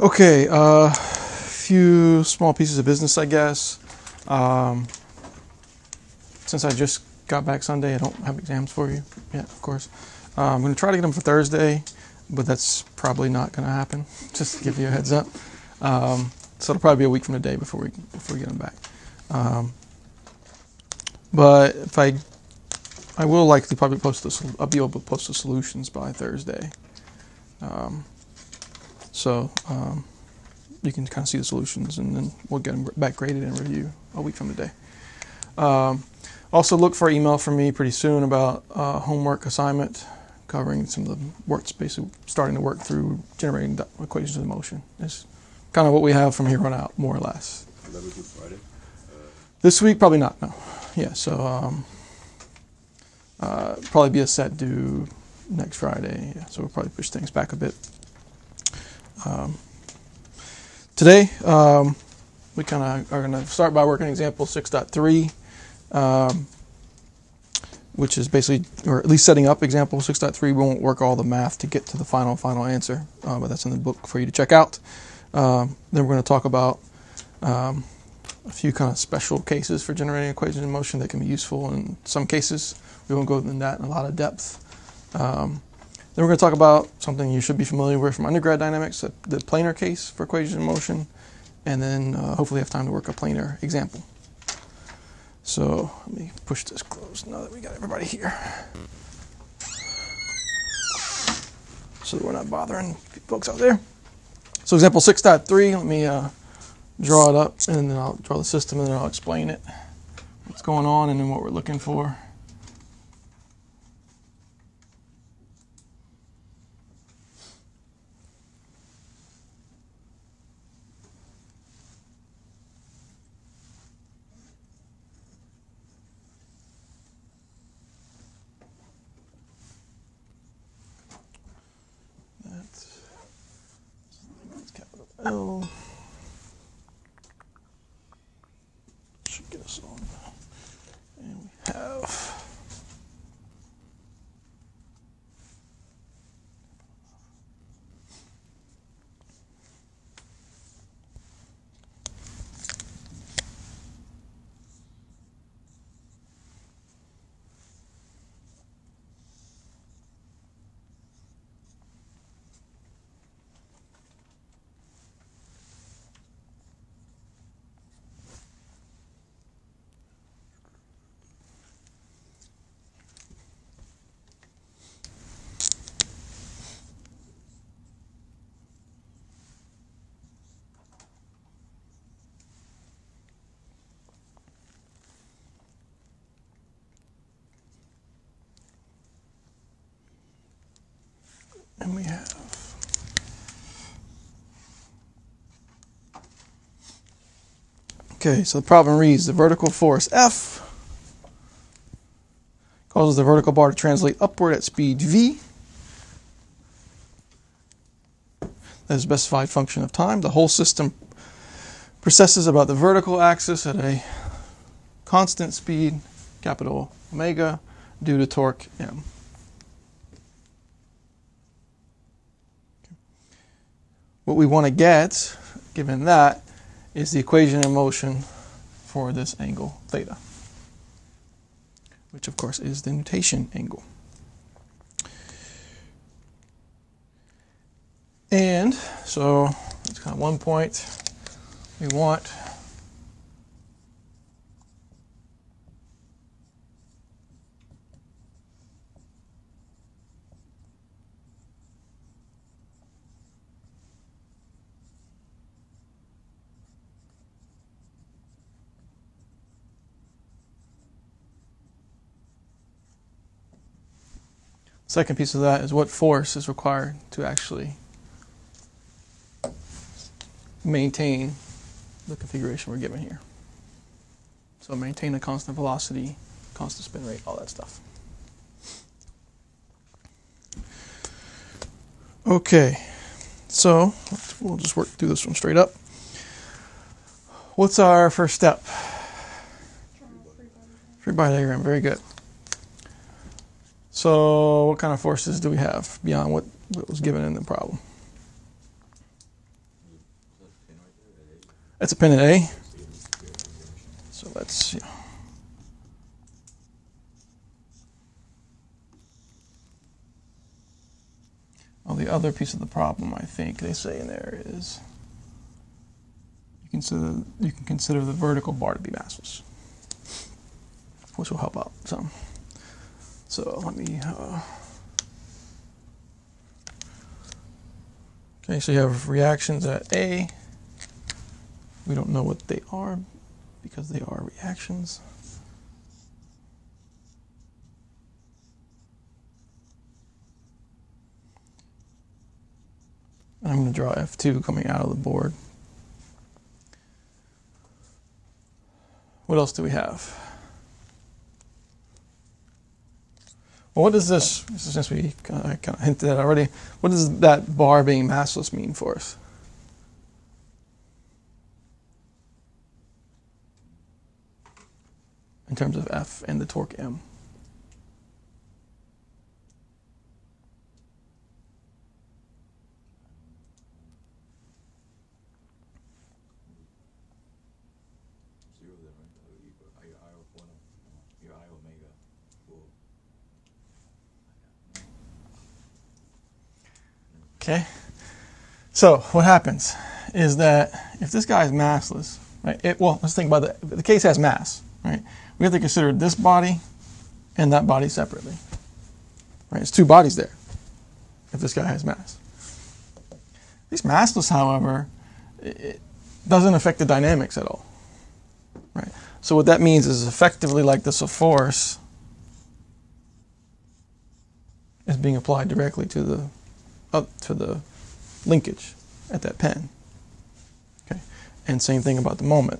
Okay, few small pieces of business, I guess. Since I just got back Sunday, I don't have exams for you yet, of course. I'm going to try to get them for Thursday, but that's probably not going to happen, just to give you a heads up. So it'll probably be a week from today before we get them back. But if I will likely probably I'll be able to post the solutions by Thursday. So you can kind of see the solutions, and then we'll get them back graded and review a week from today. Also look for an email from me pretty soon about homework assignment covering some of the work, basically starting to work through generating equations of motion. It's kind of what we have from here on out, more or less. Will that be Friday? This week, probably not, no. Yeah, so probably be a set due next Friday, yeah, so we'll probably push things back a bit. Today, we kind of are going to start by working example 6.3, which is basically, or at least setting up example 6.3. We won't work all the math to get to the final answer, but that's in the book for you to check out. Then we're going to talk about a few kind of special cases for generating equations in motion that can be useful in some cases. We won't go into that in a lot of depth. Then we're going to talk about something you should be familiar with from undergrad dynamics, the planar case for equations in motion, and then hopefully have time to work a planar example. So let me push this close now that we got everybody here, so that we're not bothering folks out there. So example 6.3, let me draw it up, and then I'll draw the system, and then I'll explain it, what's going on, and then what we're looking for. That's capital L. Should get us on. And we have and we have okay, so the problem reads the vertical force F causes the vertical bar to translate upward at speed v. That is a specified function of time. The whole system precesses about the vertical axis at a constant speed, capital omega, due to torque m. What we want to get, given that, is the equation in motion for this angle theta, which of course is the nutation angle. And so that's kind of one point we want. Second piece of that is what force is required to actually maintain the configuration we're given here. So maintain a constant velocity, constant spin rate, all that stuff. Okay, so we'll just work through this one straight up. What's our first step? Free body diagram, very good. So what kind of forces do we have beyond what was given in the problem? It's a pin at A. So let's see. Oh, the other piece of the problem, I think they say in there is you can consider the vertical bar to be massless, which will help out some. So let me. Okay, so you have reactions at A. We don't know what they are because they are reactions. And I'm going to draw F2 coming out of the board. What else do we have? Well, what does this, since we kind of hinted at already, what does that bar being massless mean for us? In terms of F and the torque M. Okay, so what happens is that if this guy is massless, right? Well, let's think about the case has mass, right? We have to consider this body and that body separately, right? It's two bodies there if this guy has mass. If he's massless, however, it doesn't affect the dynamics at all, right? So what that means is effectively like this force is being applied directly to the linkage at that pen. Okay, and same thing about the moment.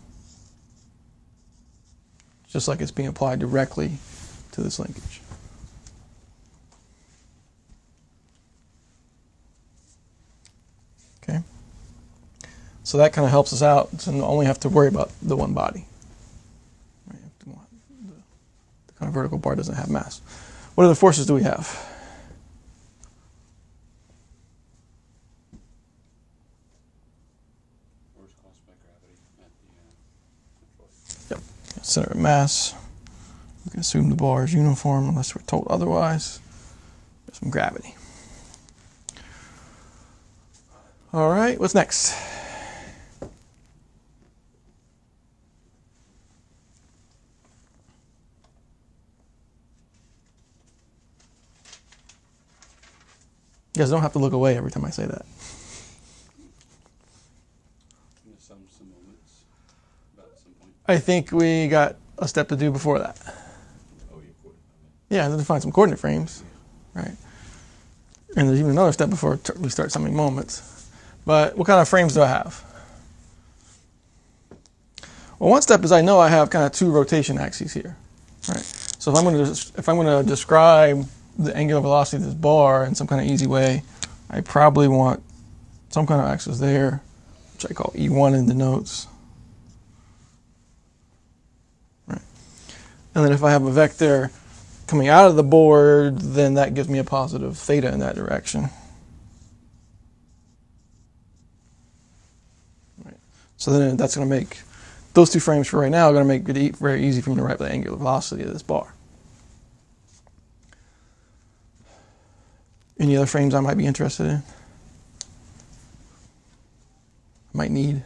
Just like it's being applied directly to this linkage. Okay, so that kind of helps us out, so we only have to worry about the one body. Right? The kind of vertical bar doesn't have mass. What other forces do we have? Center of mass. We can assume the bar is uniform unless we're told otherwise. There's some gravity. All right, what's next? You guys don't have to look away every time I say that. I think we got a step to do before that. Yeah, to find some coordinate frames, right? And there's even another step before we start summing moments. But what kind of frames do I have? Well, one step is I know I have kind of two rotation axes here, right? So if I'm going to describe the angular velocity of this bar in some kind of easy way, I probably want some kind of axis there, which I call E1 in the notes. And then if I have a vector coming out of the board, then that gives me a positive theta in that direction. Right. So then that's going to make, those two frames for right now are going to make it very easy for me to write the angular velocity of this bar. Any other frames I might be interested in? Might need?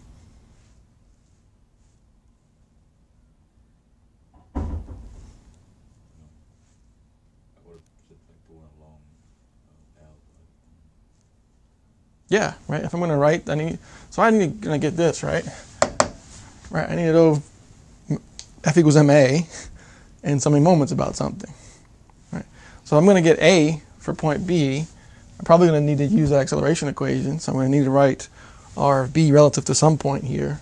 Yeah, right. If I'm going to write, I need to get this, right? Right, I need to know F equals ma and so many moments about something. Right. So I'm going to get A for point B. I'm probably going to need to use that acceleration equation. So I'm going to need to write R of B relative to some point here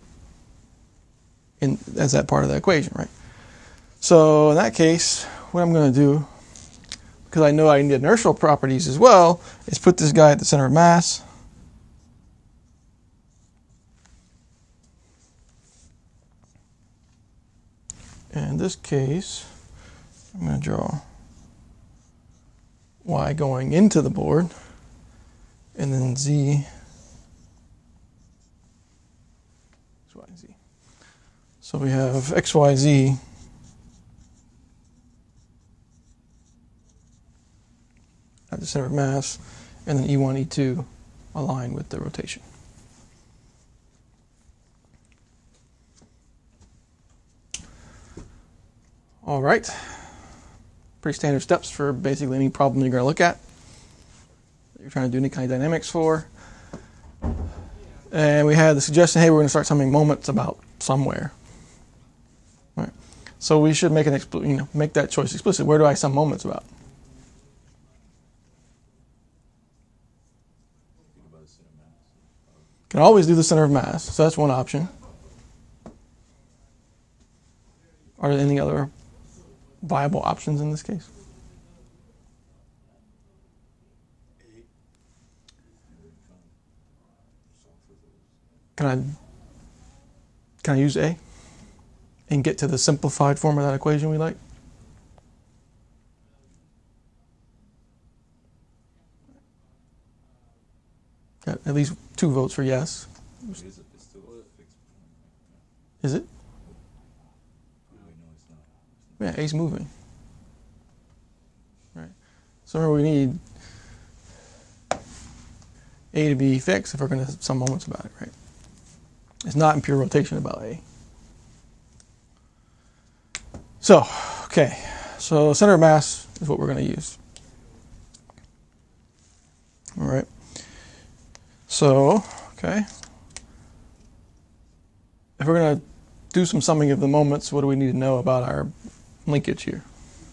as that part of the equation, right? So in that case, what I'm going to do, because I know I need inertial properties as well, is put this guy at the center of mass. And in this case, I'm going to draw Y going into the board, and then Z X, Y, Z. So we have X, Y, Z at the center of mass, and then E1, E2 align with the rotation. All right. Pretty standard steps for basically any problem you're going to look at that you're trying to do any kind of dynamics for. And we had the suggestion, hey, we're going to start summing moments about somewhere. All right. So we should make make that choice explicit. Where do I sum moments about? Can always do the center of mass, so that's one option. Are there any other viable options in this case? Can I use A and get to the simplified form of that equation we like? Got at least 2 votes for yes. Is it? Yeah, A's moving. Right. So remember, we need A to be fixed if we're going to sum moments about it, right? It's not in pure rotation about A. So, okay. So center of mass is what we're going to use. All right. So, okay. If we're going to do some summing of the moments, what do we need to know about our linkage here?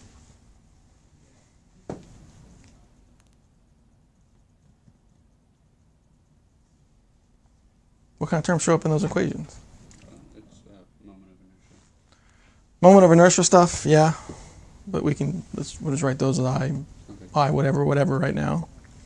What kind of terms show up in those equations? It's moment of inertia. Moment of inertia stuff, yeah. But we'll just write those as I, whatever right now.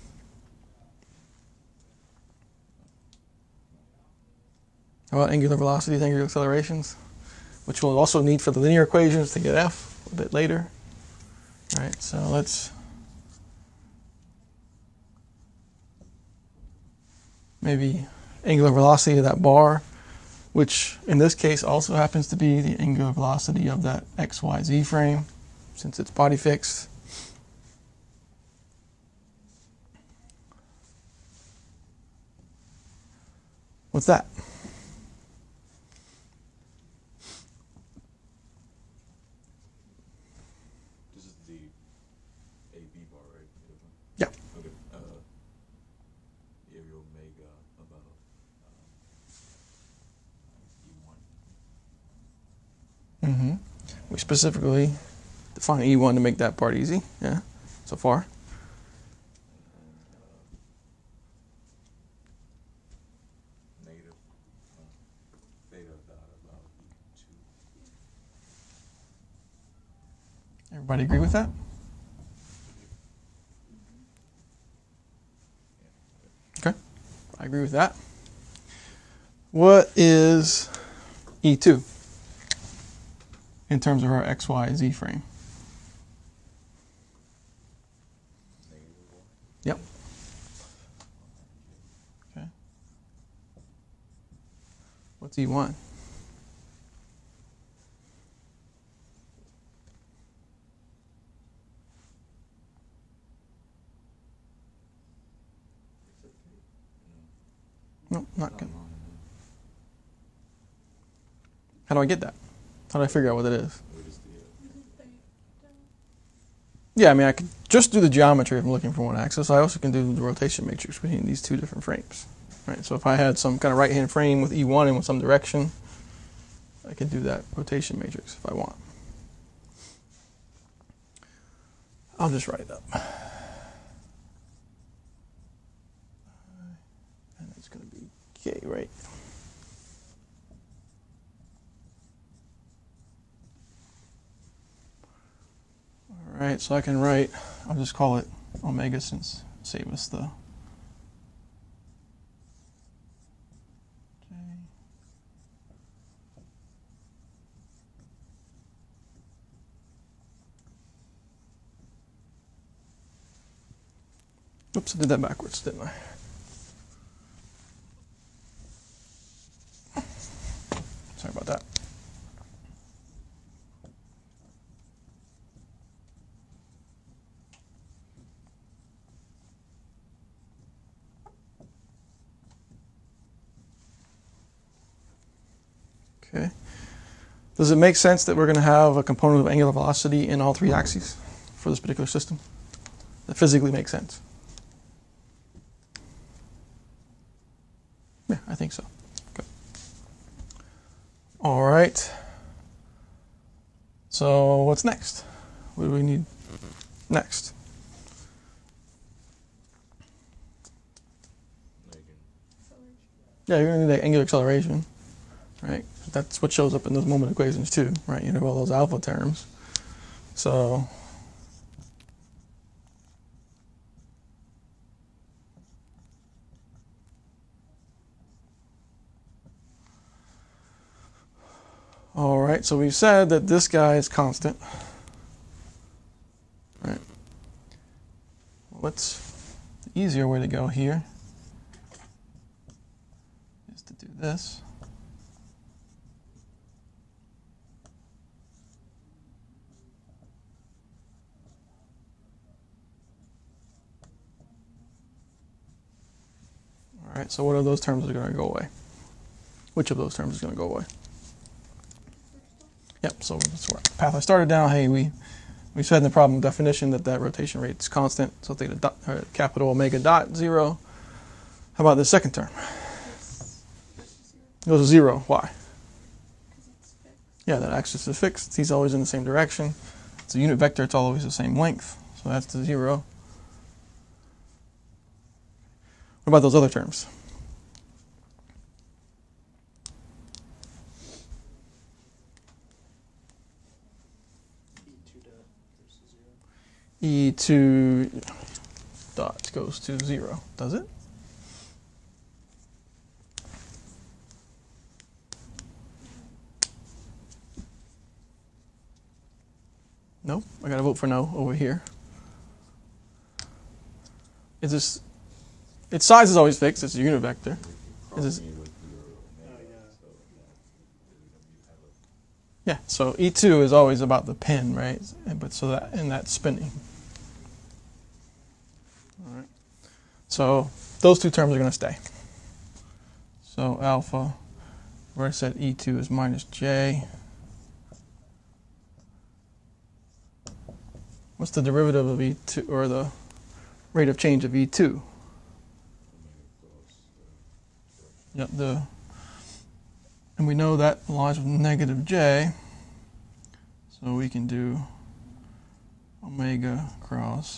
How about angular velocities, angular accelerations? Which we'll also need for the linear equations to get F a bit later. All right, so let's maybe angular velocity of that bar, which in this case also happens to be the angular velocity of that XYZ frame, since it's body fixed. What's that? This is the AB bar, right? Yeah. Okay. Area omega about E1. Mm-hmm. We specifically define E1 to make that part easy. Yeah, so far. Negative theta dot about E2. Everybody agree with that? Okay, I agree with that. What is E2 in terms of our XYZ frame? Negative 1. Yep. Okay. What's E1? No, not good. How do I get that? How do I figure out what it is? Yeah, I mean, I could just do the geometry if I'm looking for one axis. I also can do the rotation matrix between these two different frames. Right. So if I had some kind of right-hand frame with E1 in some direction, I could do that rotation matrix if I want. I'll just write it up. And it's going to be K, right? All right, so I can write, I'll just call it omega since save us the J. Oops, I did that backwards, didn't I? Okay. Does it make sense that we're going to have a component of angular velocity in all three axes for this particular system? That physically makes sense. Yeah, I think so. Okay. All right. So what's next? What do we need next? Yeah, you're going to need that angular acceleration, right? That's what shows up in those moment equations too, right? You have all those alpha terms. So all right, so we've said that this guy is constant, right? What's the easier way to go here is to do this. All right, so what of those terms are going to go away? Which of those terms is going to go away? Yep, so that's where the path I started down. Hey, we said in the problem definition that rotation rate is constant, so theta dot, capital omega dot 0. How about the second term? It goes to 0. Why? Yeah, that axis is fixed. He's always in the same direction. It's a unit vector. It's always the same length. So that's to 0. What about those other terms? E2 dot goes to 0, does it? No, I got to vote for no over here. Is this? Its size is always fixed. It's a unit vector. Is this? Yeah. So E2 is always about the pin, right? But so that and that's spinning. All right. So those two terms are going to stay. So alpha, where I said E2 is minus J. What's the derivative of E2, or the rate of change of E2? Yep, and we know that lies with negative J, so we can do omega cross.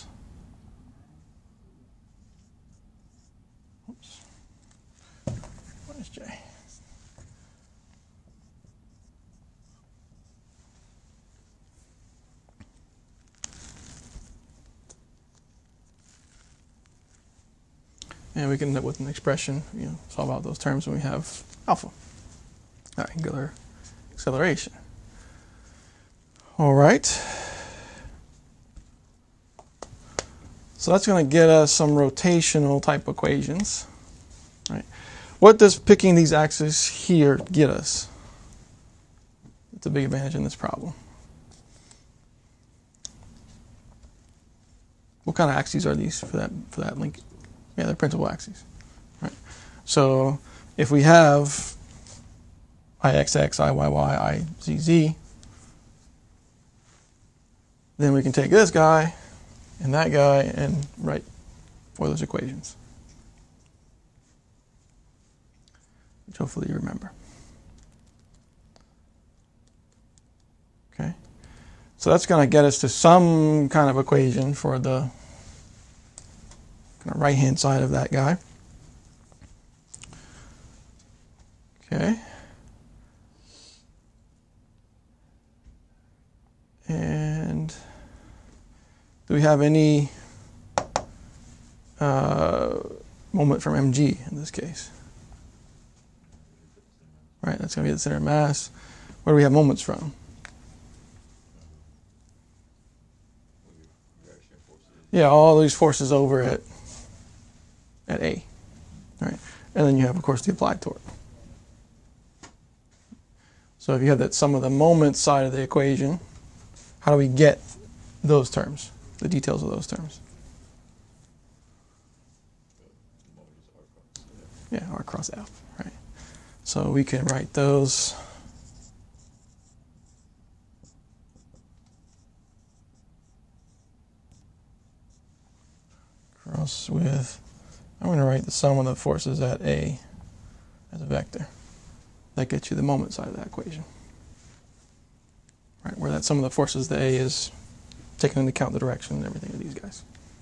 Oops. Minus J. And we can end up with an expression, solve out those terms when we have alpha, angular acceleration. All right. So that's going to get us some rotational type equations. Right. What does picking these axes here get us? It's a big advantage in this problem. What kind of axes are these for that link? Yeah, they're principal axes. Right. So if we have IXX, IYY, IZZ, then we can take this guy and that guy and write Euler's equations, which hopefully you remember. Okay. So that's going to get us to some kind of equation for the right-hand side of that guy. Okay. And do we have any moment from mg in this case? Right, that's going to be the center of mass. Where do we have moments from? Yeah, all these forces over at A. All right. And then you have, of course, the applied torque. So if you have that sum of the moments side of the equation, how do we get those terms, the details of those terms? Yeah, R cross F, right? So we can write those else with, I'm going to write the sum of the forces at A as a vector. That gets you the moment side of that equation. Right, where that sum of the forces, the A is taking into account the direction and everything of these guys.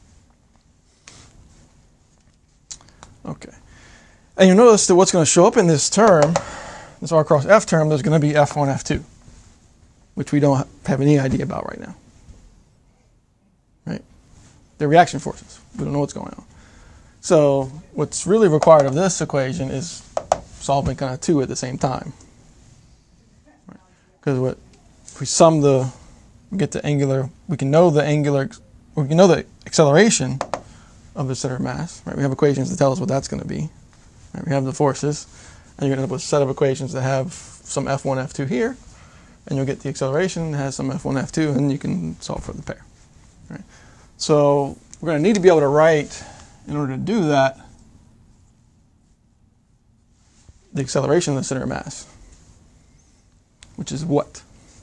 Okay. And you notice that what's going to show up in this term, this R cross F term, there's going to be F1, F2, which we don't have any idea about right now. Right? They're reaction forces. We don't know what's going on. So what's really required of this equation is solving kind of two at the same time. Because what if we sum the, we get the angular, we can know the angular, we can know the acceleration of the center of mass. Right? We have equations that tell us what that's going to be. Right? We have the forces, and you're going to end up with a set of equations that have some F1, F2 here, and you'll get the acceleration that has some F1, F2, and you can solve for the pair. Right? So we're going to need to be able to write, in order to do that, the acceleration of the center of mass, which is what?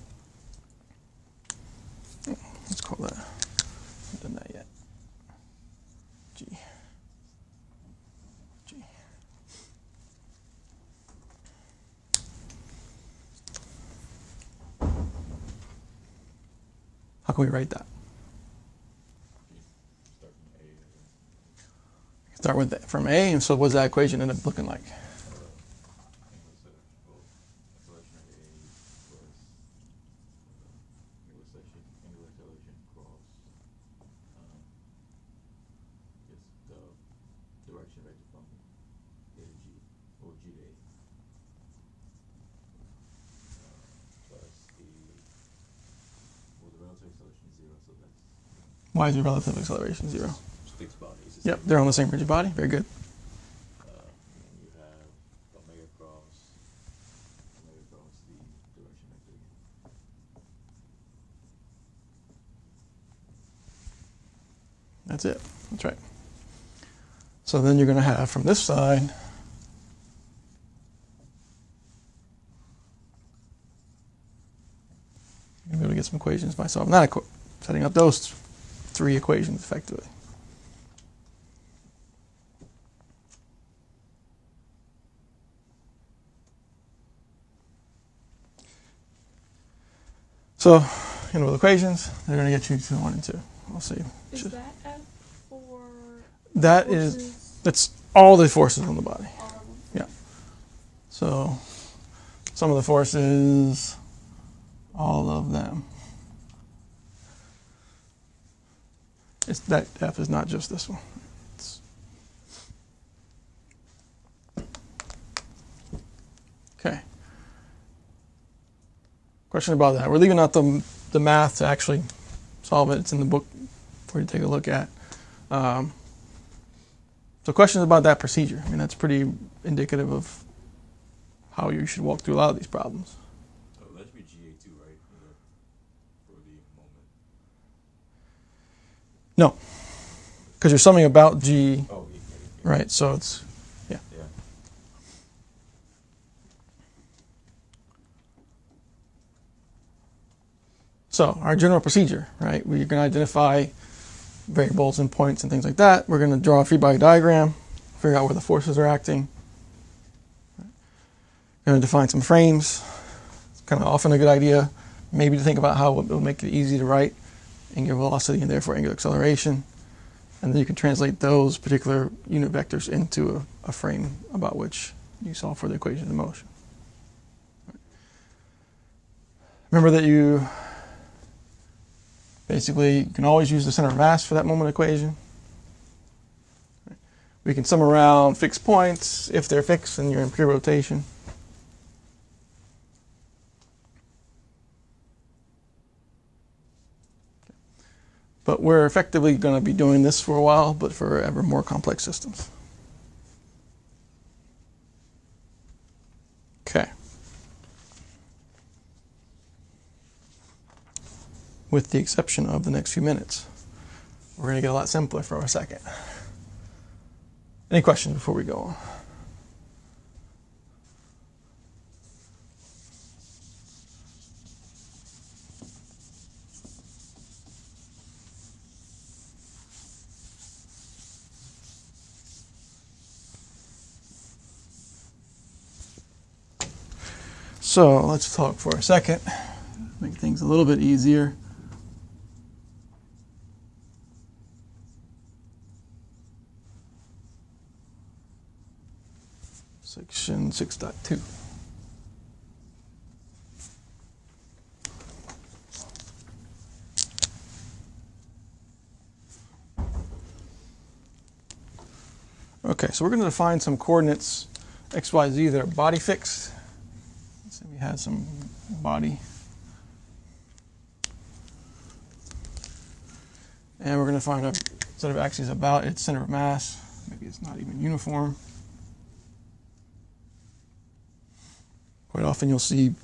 Let's call that, I haven't done that yet. G. G. How can we write that? Start with from A, and so what does that equation end up looking like? Why is your relative acceleration 0? Fixed body. Yep, they're on the same rigid body. Very good. And you have omega cross the direction vector. That's it. That's right. So then you're going to have from this side, you're going to be able to get some equations by solving that, setting up those three equations effectively. So, with equations, they're going to get you to 1 and 2. We'll see. Is that F for That forces? is, that's all the forces on the body. All of them? Yeah. So, some of the forces, all of them. It's that F is not just this one. Okay. Question about that. We're leaving out the math to actually solve it. It's in the book for you to take a look at. So questions about that procedure. I mean, that's pretty indicative of how you should walk through a lot of these problems. So that should be GA2, right? For the moment. No, because you're summing about G, Oh, right? So it's, yeah. Yeah. So our general procedure, right? We're going to identify variables and points and things like that. We're going to draw a free body diagram, figure out where the forces are acting. We're going to define some frames. It's kind of often a good idea, maybe to think about how it will make it easy to write angular velocity and therefore angular acceleration. And then you can translate those particular unit vectors into a frame about which you solve for the equation of motion. Remember that you basically can always use the center of mass for that moment equation. We can sum around fixed points if they're fixed and you're in pure rotation. But we're effectively going to be doing this for a while, but for ever more complex systems. Okay. With the exception of the next few minutes. We're going to get a lot simpler for a second. Any questions before we go on? So let's talk for a second, make things a little bit easier. Section 6.2. Okay, so we're going to define some coordinates x, y, z that are body fixed. Let's say we had some body. And we're going to find a set of axes about its center of mass. Maybe it's not even uniform. Quite often you'll see,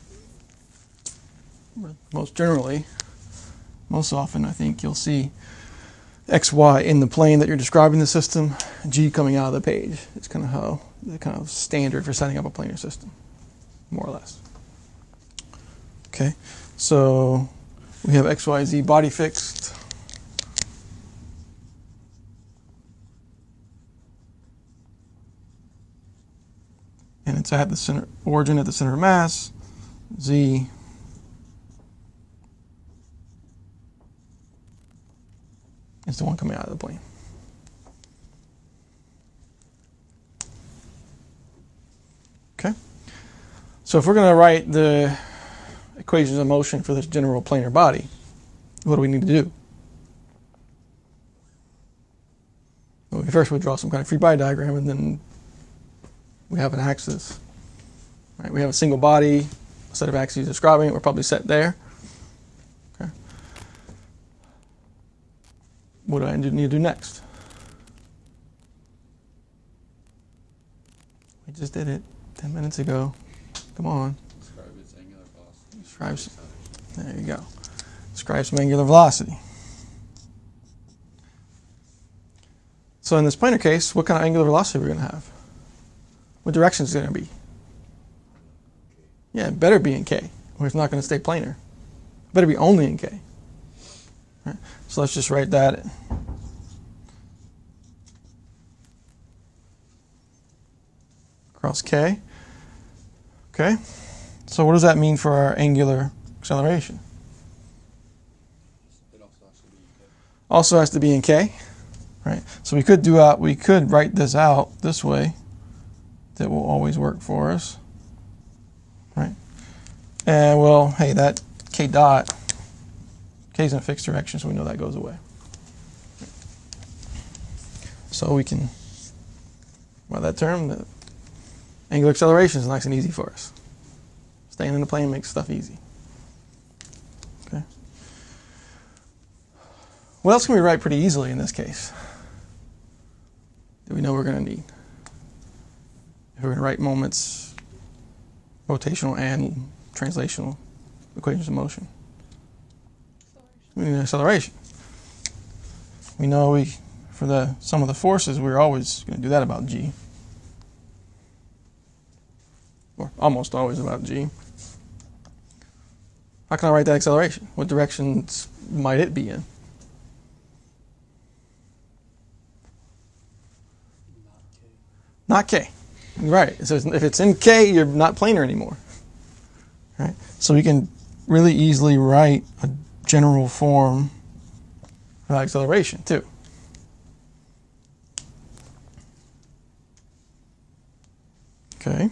most often I think you'll see x, y in the plane that you're describing the system, g coming out of the page. It's kind of standard for setting up a planar system, more or less. Okay, so we have x, y, z body fixed. And it's at the center, origin at the center of mass, z is the one coming out of the plane. Okay. So if we're going to write the equations of motion for this general planar body, what do we need to do? Well, first we draw some kind of free body diagram, and then we have an axis. Right? We have a single body, a set of axes describing it. We're probably set there. Okay. What do I need to do next? We just did it 10 minutes ago. Come on. Describe its angular velocity. There you go. Describe some angular velocity. So in this planar case, what kind of angular velocity are we going to have? What direction is it going to be? Yeah, it better be in k, or it's not going to stay planar. It better be only in k. Right. So let's just write that across k. Okay. So what does that mean for our angular acceleration? It also has to be in K. Also has to be in k. Right. So we could write this out this way. That will always work for us. Right. And well, hey, that k dot, k is in a fixed direction, so we know that goes away. So we can, by that term, the angular acceleration is nice and easy for us. Staying in the plane makes stuff easy. Okay. What else can we write pretty easily in this case that we know we're going to need? If we're going to write moments, rotational and translational equations of motion. We need an acceleration. We know for the sum of the forces, we're always going to do that about g. Or almost always about g. How can I write that acceleration? What directions might it be in? Not k. Right. So if it's in k, you're not planar anymore. Right. So we can really easily write a general form of acceleration too. Okay.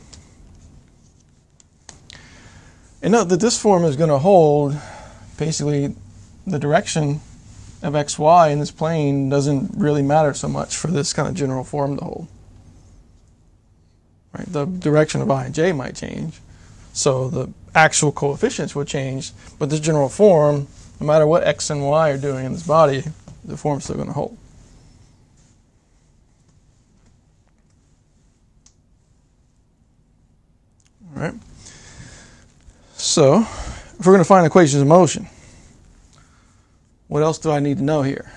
And note that this form is going to hold basically the direction of xy in this plane doesn't really matter so much for this kind of general form to hold. Right? The direction of I and j might change, so the actual coefficients would change, but this general form, no matter what x and y are doing in this body, the form's still going to hold. All right. So, if we're going to find equations of motion, what else do I need to know here?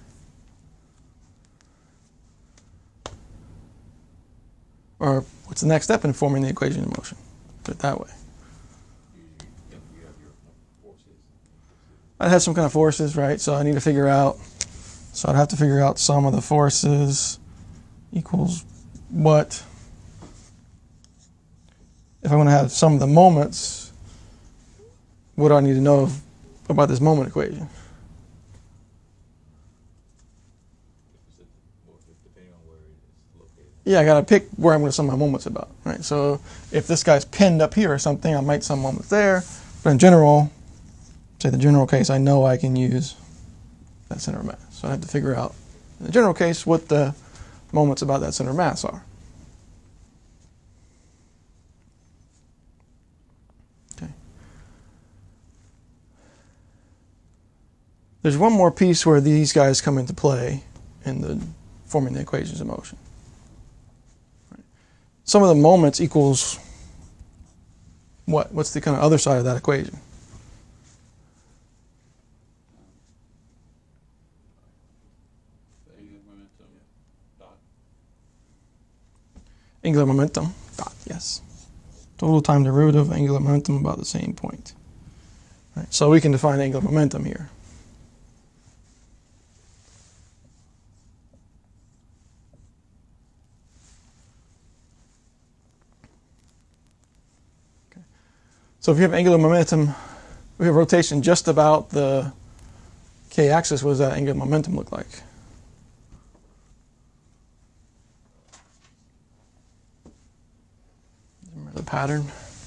Or what's the next step in forming the equation of motion? Put it that way. You have your forces. I'd have some kind of forces, right? So I need to figure out, so I'd have to figure out sum of the forces equals what? If I want to have some of the moments, what do I need to know about this moment equation? Depending on where it is located. Yeah, I got to pick where I'm going to sum my moments about, right? So if this guy's pinned up here or something, I might sum moments there. But in general, say the general case, I know I can use that center of mass. So I have to figure out, in the general case, what the moments about that center of mass are. Okay. There's one more piece where these guys come into play in the forming the equations of motion. Some of the moments equals what? What's the kind of other side of that equation? The angular momentum dot. Angular momentum dot, yes. Total time derivative of angular momentum about the same point. Right, so we can define angular momentum here. So if you have angular momentum, we have rotation just about the k-axis. What does that angular momentum look like? Remember the pattern?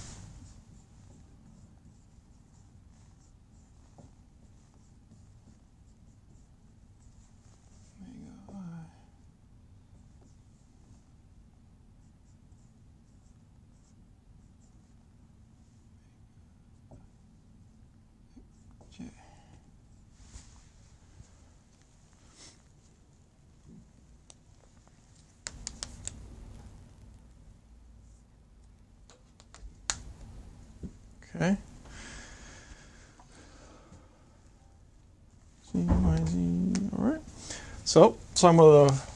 Okay. Z, Y, Z, all right. So some of the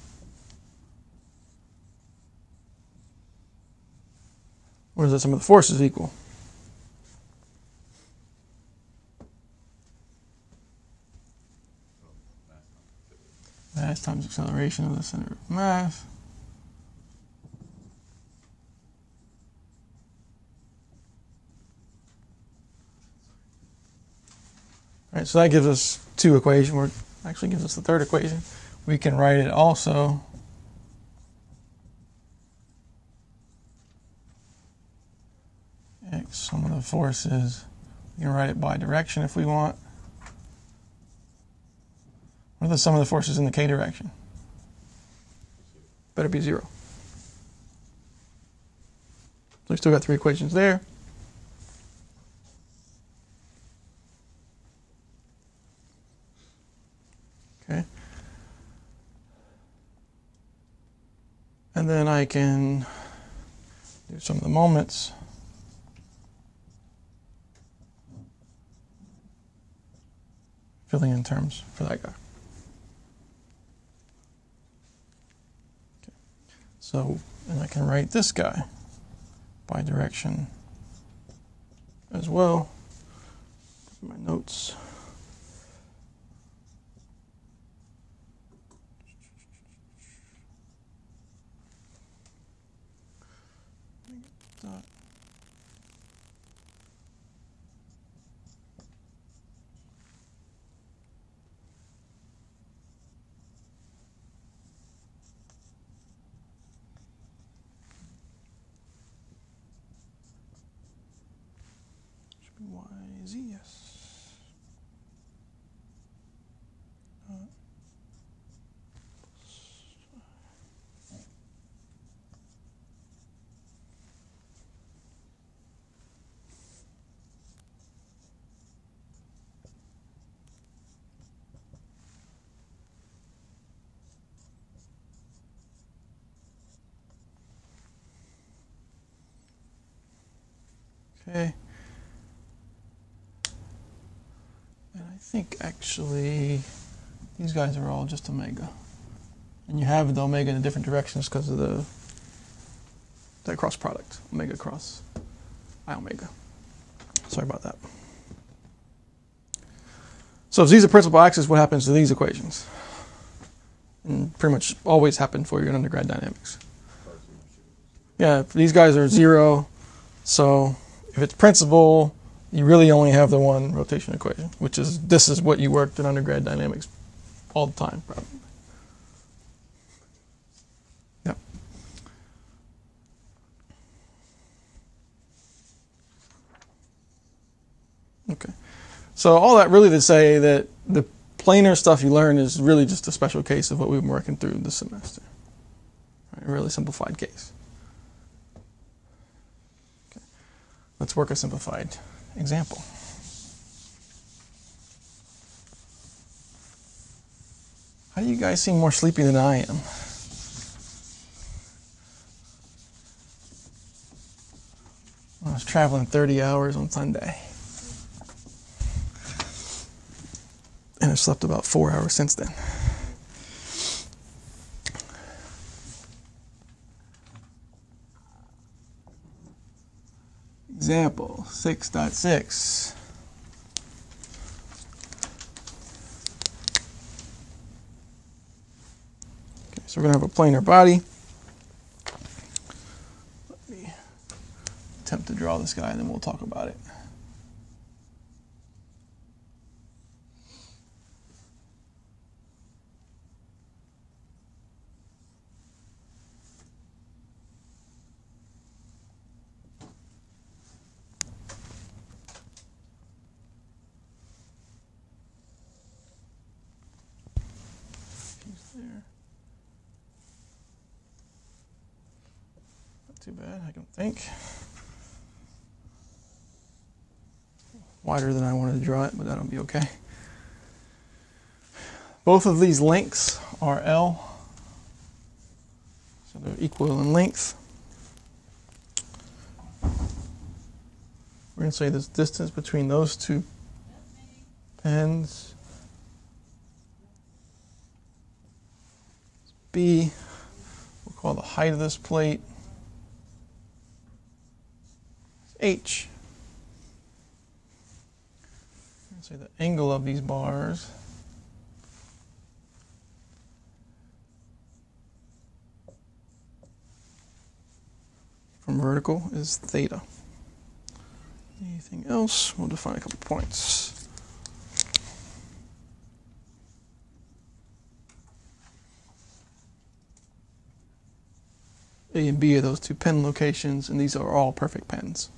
what is it? Some of the forces equal. Mass times acceleration of the center of mass. All right, so that gives us two equations, or actually gives us the third equation. We can write it also X, sum of the forces. We can write it by direction if we want. What are the sum of the forces in the k direction? Better be 0. So we still got three equations there. Okay. And then I can do some of the moments. Filling in terms for that guy. Okay. So, and I can write this guy by direction as well. My notes. Dot. Y, Z, yes. Okay. And I think actually these guys are all just omega. And you have the omega in different directions because of that cross product, omega cross I omega. Sorry about that. So if z is a principal axis, what happens to these equations? And pretty much always happen for you in undergrad dynamics. Yeah, if these guys are 0, So if it's principal, you really only have the one rotation equation, which is this is what you worked in undergrad dynamics all the time, probably. Yep. Okay. So all that really to say that the planar stuff you learn is really just a special case of what we've been working through this semester. Right, a really simplified case. Okay. Let's work a simplified example. How do you guys seem more sleepy than I am? I was traveling 30 hours on Sunday. And I've slept about 4 hours since then. Example 6.6. Okay, so we're going to have a planar body. Let me attempt to draw this guy and then we'll talk about it. There. Not too bad, I don't think. Wider than I wanted to draw it, but that'll be okay. Both of these lengths are L, so they're equal in length. We're going to say this distance between those two pens B. We'll call the height of this plate H. Let's say the angle of these bars from vertical is theta. Anything else? We'll define a couple points. A and B are those two pen locations, and these are all perfect pens.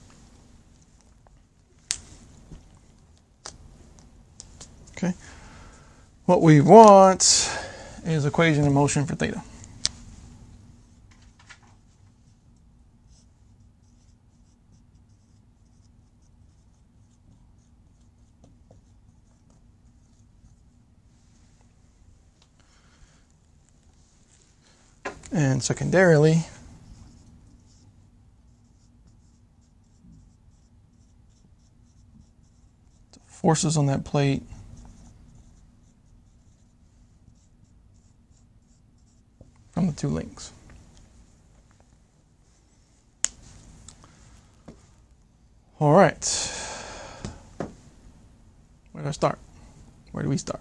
Okay. What we want is equation of motion for theta. And secondarily, the forces on that plate from the two links. All right. Where do I start? Where do we start?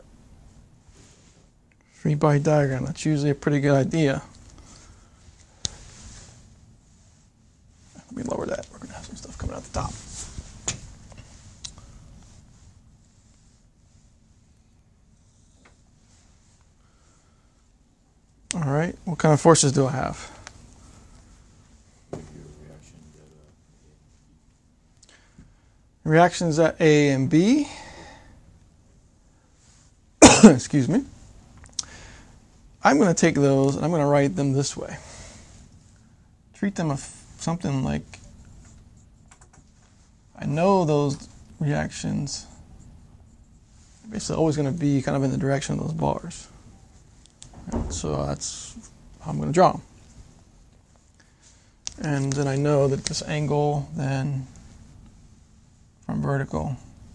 Free body diagram. That's usually a pretty good idea. Let me lower that. We're going to have some stuff coming out the top. All right. What kind of forces do I have? Reactions at A and B. Excuse me. I'm going to take those and I'm going to write them this way. Treat them as something like, I know those reactions are basically always going to be kind of in the direction of those bars. So that's how I'm going to draw them. And then I know that this angle then from vertical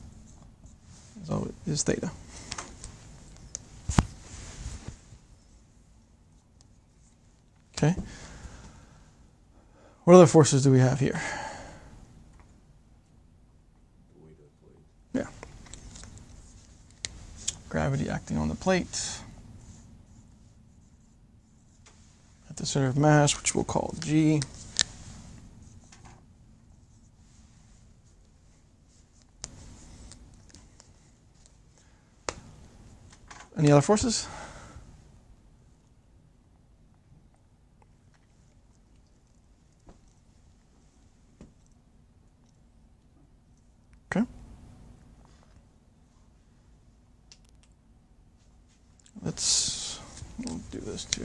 is theta. Okay. What other forces do we have here? Yeah. Gravity acting on the plate at the center of mass, which we'll call G. Any other forces? Okay. We'll do this too.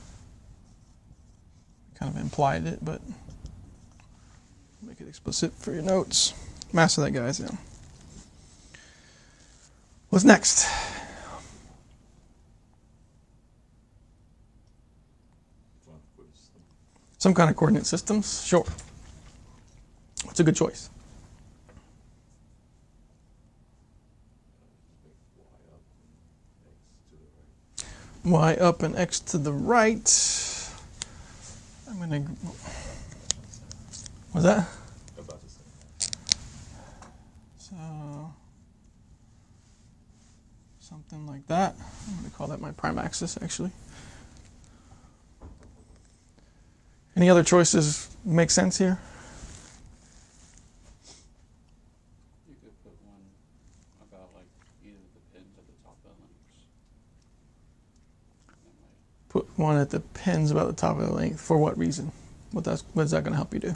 Kind of implied it, but make it explicit for your notes. Mass of that guy's in. What's next? Some kind of coordinate systems? Sure. What's a good choice? Y up and X to the right. I'm going to... What's that? About the same. So... something like that. I'm going to call that my prime axis, actually. Any other choices make sense here? You could put one about like either the pins at the top of the links. That might Put one at the pins about the top of the length. For what reason? What is that going to help you do?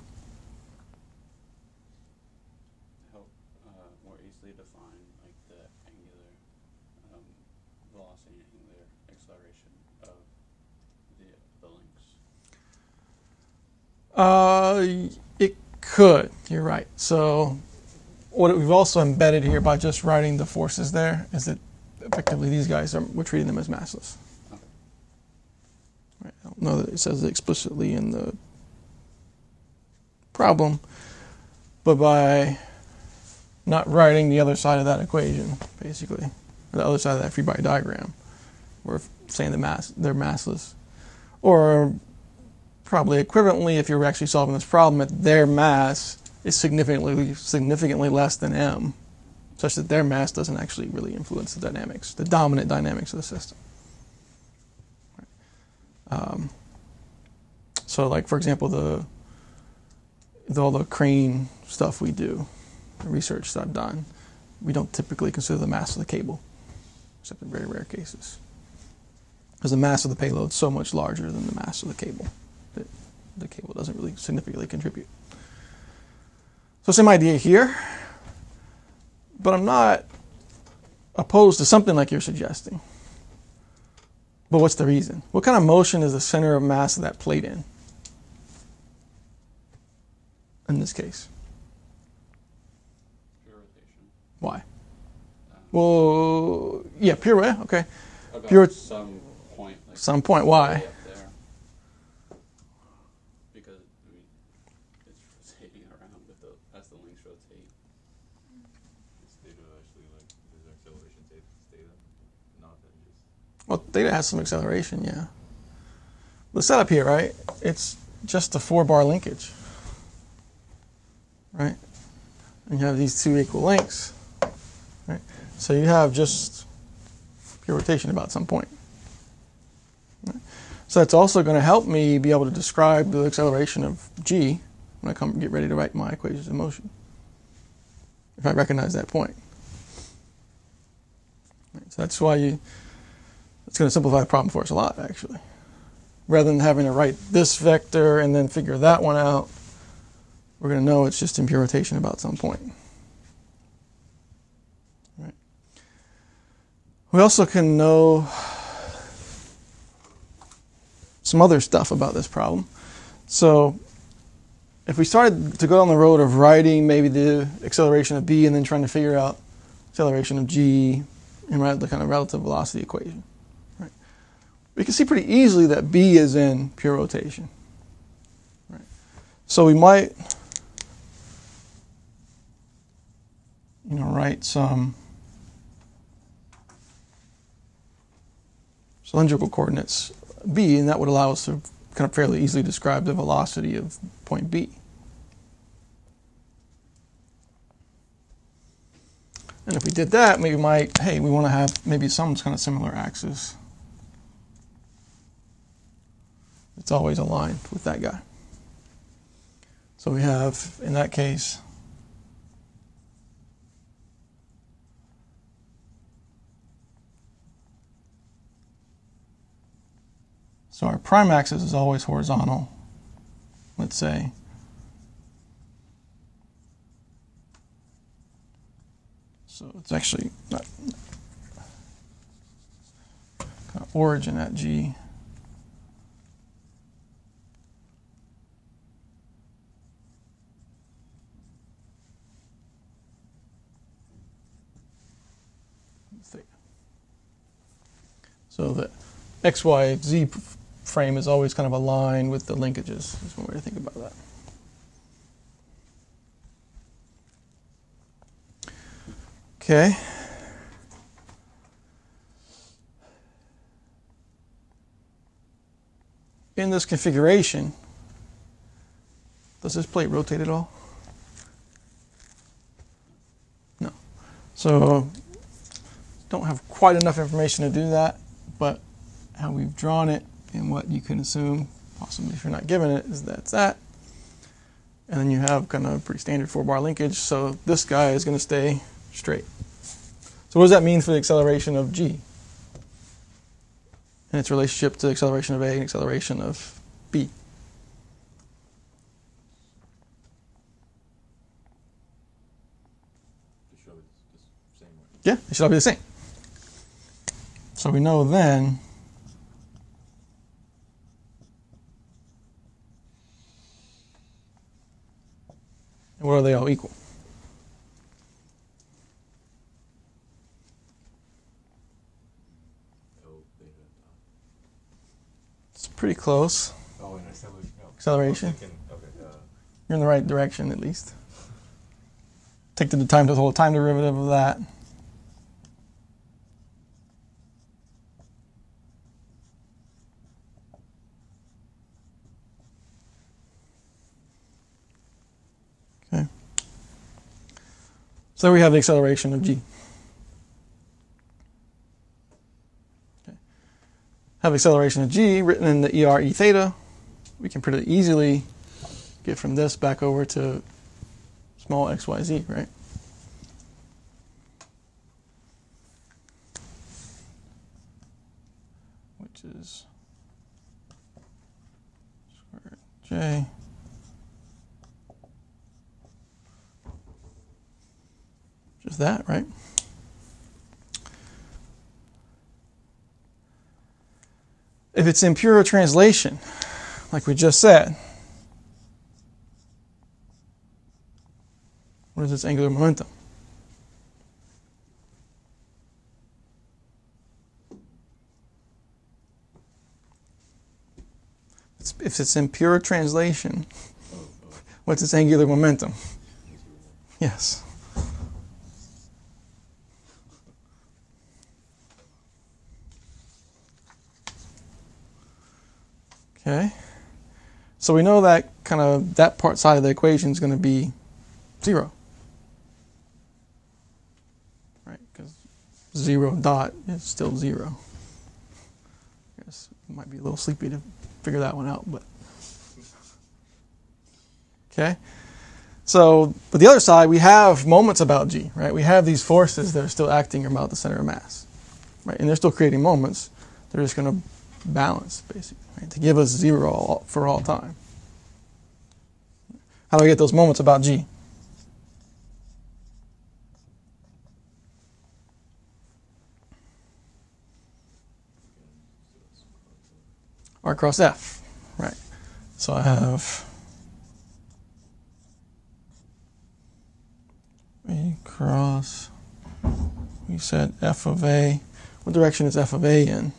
help more easily define like the angular velocity and angular acceleration of the links. It could. You're right. So what we've also embedded here by just writing the forces there is that effectively these guys we're treating them as massless. Okay. Right. I don't know that it says it explicitly in the problem, but by not writing the other side of that equation, basically, the other side of that free body diagram, we're saying they're massless. Or probably equivalently, if you're actually solving this problem, that their mass is significantly less than m, such that their mass doesn't actually really influence the dynamics, the dominant dynamics of the system. So, like for example, all the crane stuff we do, the research that I've done, we don't typically consider the mass of the cable, except in very rare cases, because the mass of the payload is so much larger than the mass of the cable that the cable doesn't really significantly contribute. So same idea here, but I'm not opposed to something like you're suggesting. But what's the reason? What kind of motion is the center of mass of that plate in this case? Pure rotation. Why? Well, yeah, pure way, okay. About Pure- some point. Like Some point, why? way up there. Because it's rotating around as the links rotate. Is theta actually like, is there acceleration theta? Not that just. Well, theta has some acceleration, yeah. The setup here, right? It's just a 4-bar linkage, right? And you have these two equal lengths, right? So you have just pure rotation about some point. Right? So that's also going to help me be able to describe the acceleration of g when I get ready to write my equations of motion, if I recognize that point. Right? So that's why it's going to simplify the problem for us a lot, actually. Rather than having to write this vector and then figure that one out, we're going to know it's just in pure rotation about some point. Right. We also can know some other stuff about this problem. So if we started to go down the road of writing maybe the acceleration of b and then trying to figure out acceleration of g and write the kind of relative velocity equation, right? We can see pretty easily that b is in pure rotation. Right? So we might write some cylindrical coordinates b, and that would allow us to kind of fairly easily describe the velocity of point B. And if we did that, we want to have maybe some kind of similar axis. It's always aligned with that guy. So we have, in that case, So our prime axis is always horizontal, let's say. So it's actually not kind of origin at G. So the X, Y, Z frame is always kind of aligned with the linkages. That's one way to think about that. Okay. In this configuration, does this plate rotate at all? No. So don't have quite enough information to do that, but how we've drawn it and what you can assume, possibly if you're not given it, is that's that. And then you have kind of a pretty standard 4-bar linkage, so this guy is going to stay straight. So what does that mean for the acceleration of G? And its relationship to the acceleration of A and acceleration of B? It should be the same way. Yeah, it should all be the same. So we know then what are they all equal? It's pretty close. Oh, and acceleration. Oh. Acceleration. I was thinking, okay, You're in the right direction at least. Take the time to the whole time derivative of that. Okay. So we have the acceleration of G. Okay. Have acceleration of G written in the ER E theta. We can pretty easily get from this back over to small xyz, right? Which is square J just that, right? If it's in pure translation, like we just said, what is its angular momentum? If it's in pure translation, what's its angular momentum? Yes. Okay. So we know that kind of that part side of the equation is going to be 0. Right? Because 0 dot is still 0. I guess it might be a little sleepy to figure that one out, but okay. So, but the other side, we have moments about G, right? We have these forces that are still acting about the center of mass, right? And they're still creating moments. They're just going to balance, basically, right? To give us 0 for all time. How do I get those moments about G? R cross F, right? So I have A cross, we said F of A. What direction is F of A in?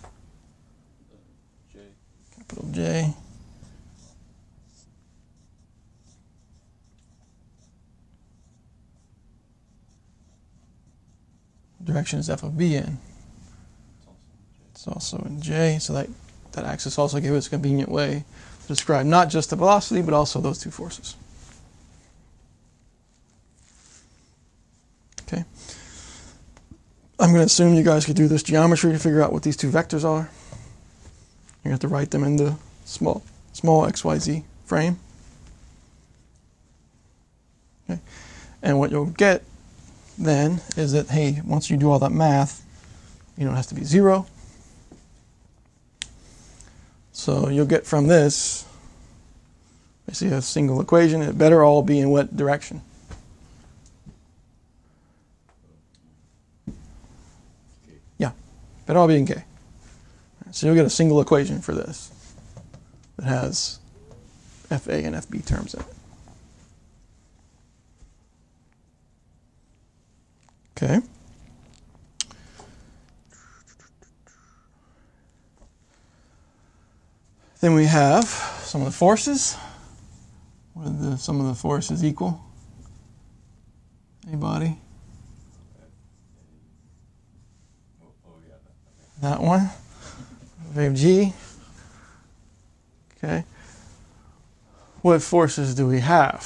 J. Capital J. What direction is F of B in? It's also in J, so that axis also gives us a convenient way to describe not just the velocity, but also those two forces. Okay. I'm going to assume you guys could do this geometry to figure out what these two vectors are. You have to write them in the small xyz frame. Okay. And what you'll get then is that, hey, once you do all that math, it has to be 0. So you'll get from this, basically a single equation. It better all be in what direction? Yeah, better all be in K. So you'll get a single equation for this that has FA and FB terms in it. Okay. Then we have some of the forces. What are some of the forces equal? Anybody? Oh yeah. That one. We have G. Okay. What forces do we have?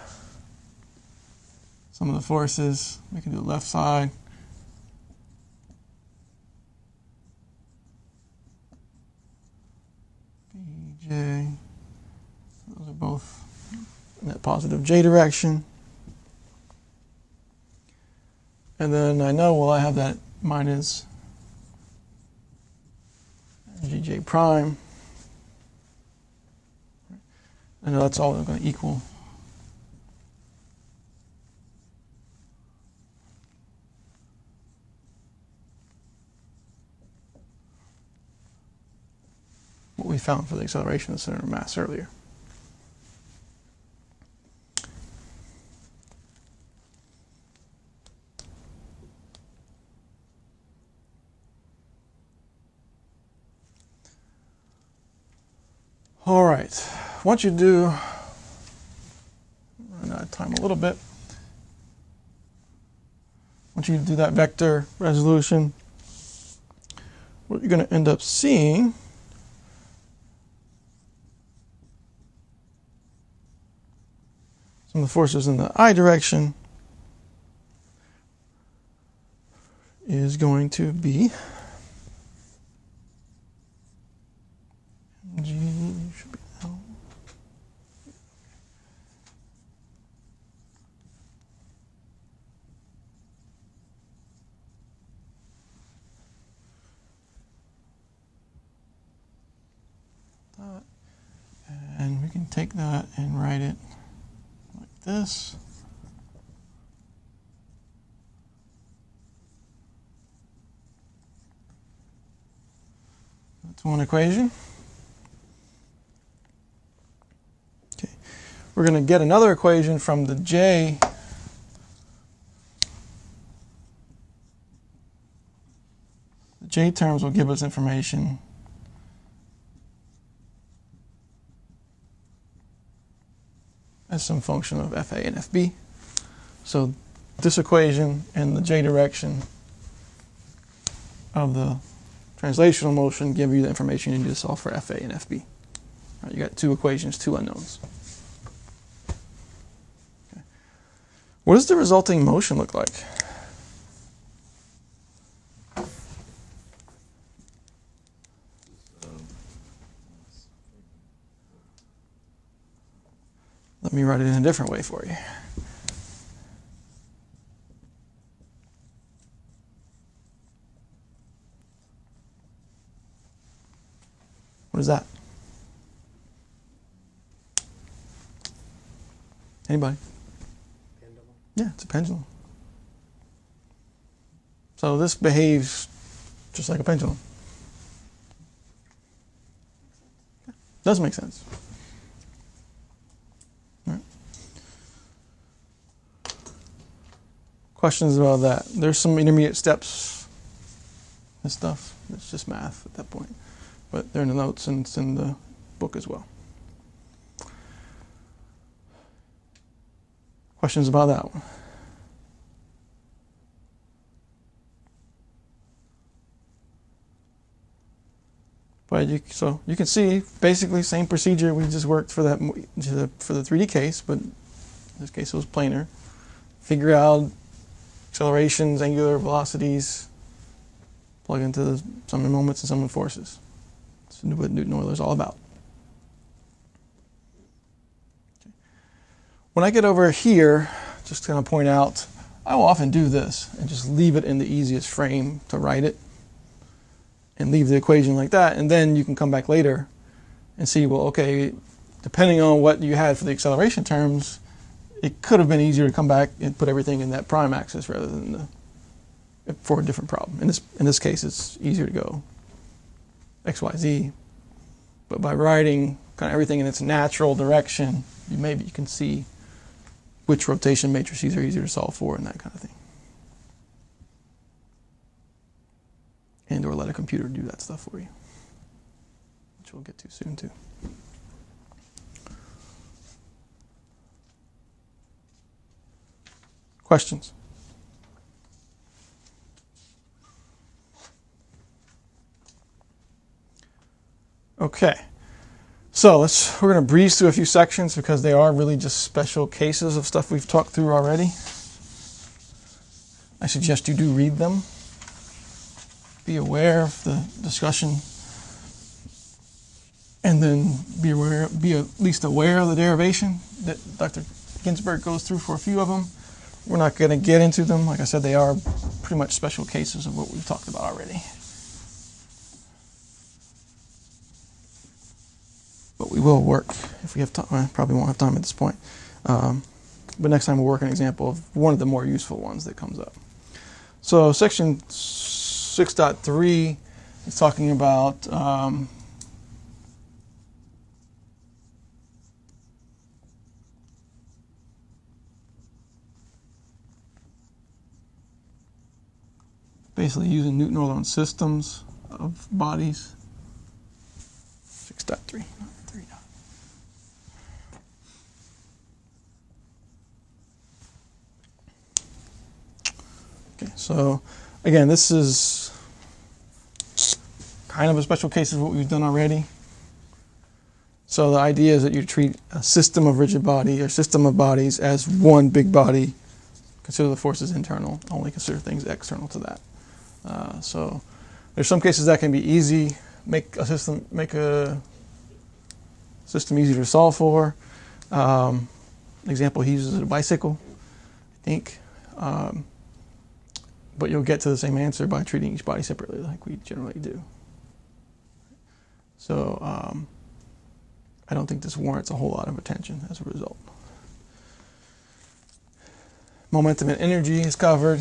Some of the forces, we can do the left side. BJ. Those are both in that positive J direction. And then I know, well, I have that minus GJ prime. I know that's all going to equal. What we found for the acceleration of the center of mass earlier. All right, once you do, run out of time a little bit. Once you do that vector resolution, what you're going to end up seeing some of the forces in the I direction is going to be G should be L. That. And we can take that and write it like this. That's one equation. Okay. We're going to get another equation from the J. The J terms will give us information as some function of FA and FB. So this equation and the J direction of the translational motion give you the information you need to solve for FA and FB. Right, you got two equations, two unknowns. Okay. What does the resulting motion look like? Let me write it in a different way for you. What is that? Anybody? Pendulum. Yeah, it's a pendulum. So this behaves just like a pendulum. Does make sense. All right. Questions about that? There's some intermediate steps and stuff. It's just math at that point. But they're in the notes and it's in the book as well. Questions about that one? But so you can see basically same procedure we just worked for that for the 3D case, but in this case it was planar. Figure out accelerations, angular velocities, plug into the sum of moments and sum of forces. That's what Newton-Euler is all about. Okay. When I get over here, just going to point out, I will often do this and just leave it in the easiest frame to write it and leave the equation like that, and then you can come back later and see, well, okay, depending on what you had for the acceleration terms, it could have been easier to come back and put everything in that prime axis rather than for a different problem. In this case, it's easier to go X, Y, Z. But by writing kind of everything in its natural direction, maybe you can see which rotation matrices are easier to solve for and that kind of thing. And or let a computer do that stuff for you, which we'll get to soon too. Questions? Okay, so we're going to breeze through a few sections because they are really just special cases of stuff we've talked through already. I suggest you do read them. Be aware of the discussion, and then be at least aware of the derivation that Dr. Ginsberg goes through for a few of them. We're not going to get into them. Like I said, they are pretty much special cases of what we've talked about already. But we will work, if we have time. I probably won't have time at this point. But next time we'll work an example of one of the more useful ones that comes up. So section 6.3 is talking about basically using Newton-Norland systems of bodies. 6.3. Okay, so again, this is kind of a special case of what we've done already. So the idea is that you treat a system of rigid body or system of bodies as one big body. Consider the forces internal, only consider things external to that. So there's some cases that can be easy, make a system easy to solve for. An example he uses is a bicycle, I think. But you'll get to the same answer by treating each body separately like we generally do. So I don't think this warrants a whole lot of attention as a result. Momentum and energy is covered.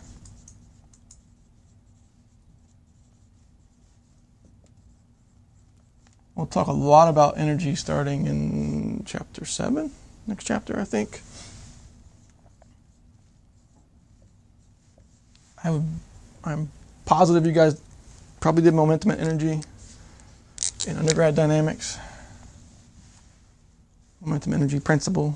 We'll talk a lot about energy starting in chapter 7, next chapter, I think. I'm positive you guys probably did momentum and energy in undergrad dynamics. Momentum energy principle.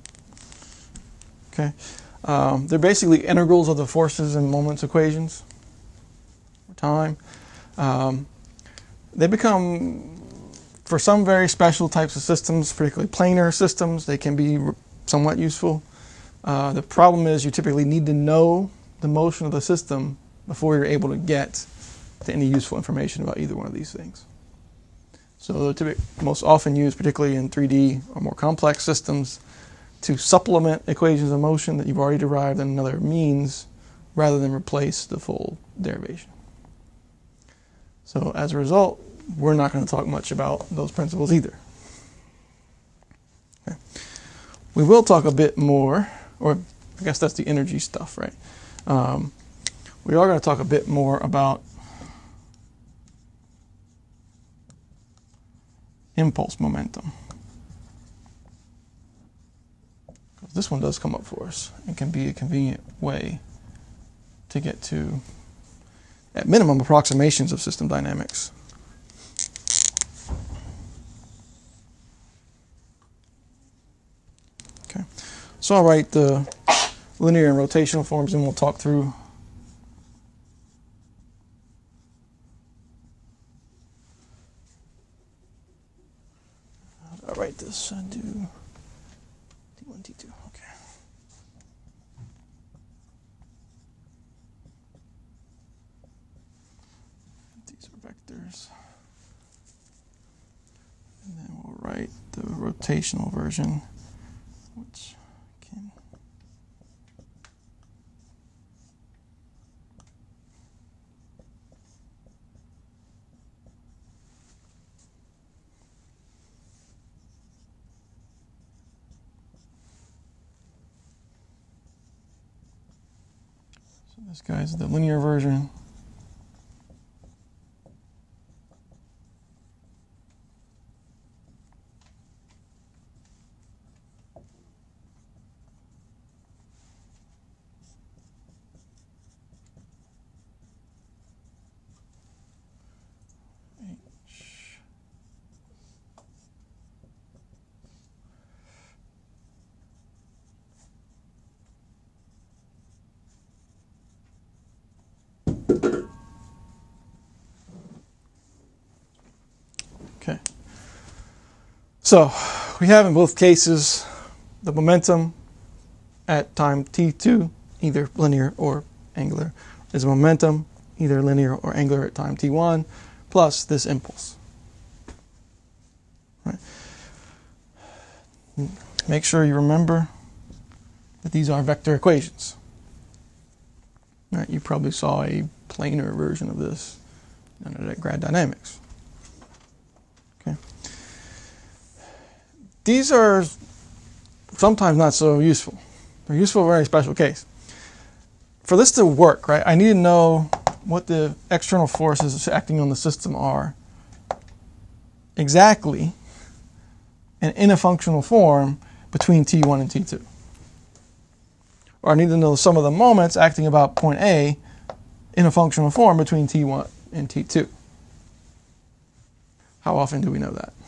Okay. They're basically integrals of the forces and moments equations over time. They become, for some very special types of systems, particularly planar systems, they can be somewhat useful. The problem is you typically need to know the motion of the system before you're able to get to any useful information about either one of these things. So they're most often used, particularly in 3D or more complex systems, to supplement equations of motion that you've already derived in another means rather than replace the full derivation. So as a result, we're not going to talk much about those principles either. Okay. We will talk a bit more, or I guess that's the energy stuff, right? We are going to talk a bit more about impulse momentum. This one does come up for us and can be a convenient way to get to, at minimum, approximations of system dynamics. Okay, so I'll write the linear and rotational forms and we'll talk through. I'll write this and do T1, T2. Okay. These are vectors. And then we'll write the rotational version, which can So this guy's the linear version. Okay. So we have in both cases the momentum at time t2, either linear or angular, is momentum either linear or angular at time t1, plus this impulse. Right. Make sure you remember that these are vector equations. Right. You probably saw a planar version of this under grad dynamics. Okay. These are sometimes not so useful. They're useful in a very special case. For this to work, right, I need to know what the external forces acting on the system are exactly and in a functional form between T1 and T2. Or I need to know some of the moments acting about point A in a functional form between T1 and T2. How often do we know that?